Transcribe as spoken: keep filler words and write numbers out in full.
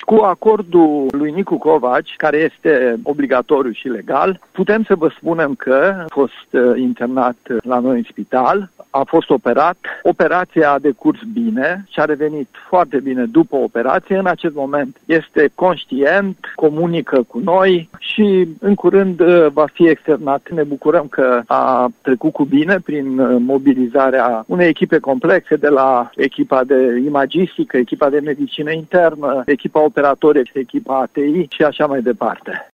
Cu acordul lui Nicu Covaci, care este obligatoriu și legal, putem să vă spunem că a fost internat la noi în spital, a fost operat, operația a decurs bine și a revenit foarte bine după operație. În acest moment este conștient, comunică cu noi și în curând va fi externat. Ne bucurăm că a trecut cu bine prin mobilizarea unei echipe complexe de la echipa de imagistică, echipa de medicină internă, echipa operatorie și echipa A T I și așa mai departe.